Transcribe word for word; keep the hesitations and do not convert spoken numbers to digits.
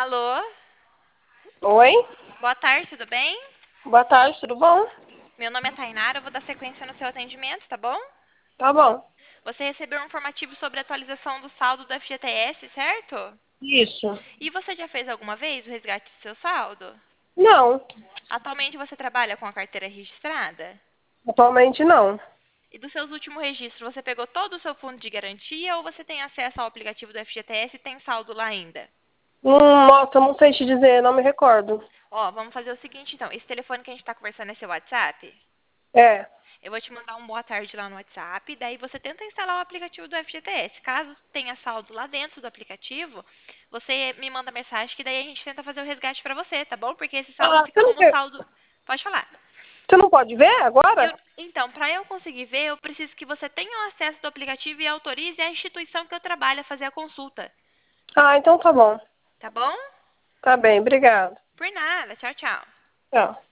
Alô? Oi? Boa tarde, tudo bem? Boa tarde, tudo bom? Meu nome é Tainara, eu vou dar sequência no seu atendimento, tá bom? Tá bom. Você recebeu um informativo sobre a atualização do saldo do F G T S, certo? Isso. E você já fez alguma vez o resgate do seu saldo? Não, Atualmente você trabalha com a carteira registrada? atualmente não. E dos seus últimos registros, você pegou todo o seu fundo de garantia ou você tem acesso ao aplicativo do F G T S e tem saldo lá ainda? Hum, nossa, eu não sei te dizer, não me recordo. Ó, vamos fazer o seguinte então. Esse telefone que a gente tá conversando é seu WhatsApp? É. Eu vou te mandar um boa tarde lá no WhatsApp, daí você tenta instalar o aplicativo do F G T S. Caso tenha saldo lá dentro do aplicativo, você me manda mensagem que daí a gente tenta fazer o resgate pra você, tá bom? Porque esse saldo Ah, fica você não, como quer- saldo. Pode falar. você não pode ver agora? Eu- então, para eu conseguir ver, eu preciso que você tenha o acesso do aplicativo e autorize a instituição que eu trabalho a fazer a consulta, Ah, então tá bom. tá bom? Tá bem, obrigado. Por nada. Tchau, tchau. Tchau.